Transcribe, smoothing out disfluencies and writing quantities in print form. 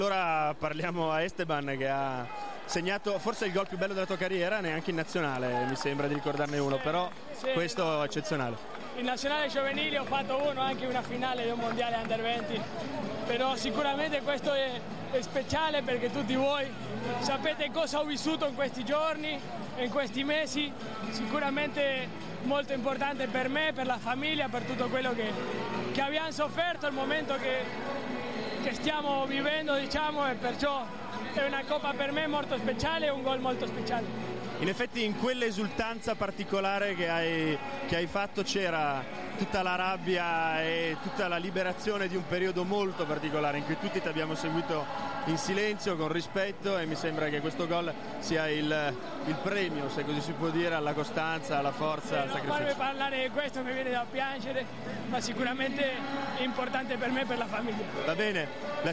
Ora parliamo a Esteban, che ha segnato forse il gol più bello della tua carriera, neanche in nazionale mi sembra di ricordarne uno, però questo è eccezionale. In nazionale giovanile ho fatto uno, anche una finale di un mondiale under 20, però sicuramente questo è speciale perché tutti voi sapete cosa ho vissuto in questi giorni, in questi mesi, sicuramente molto importante per me, per la famiglia, per tutto quello che abbiamo sofferto, il momento che stiamo vivendo, diciamo, e perciò è una coppa per me molto speciale e un gol molto speciale. In effetti in quell'esultanza particolare che hai fatto c'era tutta la rabbia e tutta la liberazione di un periodo molto particolare in cui tutti ti abbiamo seguito in silenzio, con rispetto, e mi sembra che questo gol sia il premio, se così si può dire, alla costanza, alla forza, al sacrificio. Non farmi parlare di questo mi viene da piangere, ma sicuramente è importante per me e per la famiglia. Va bene.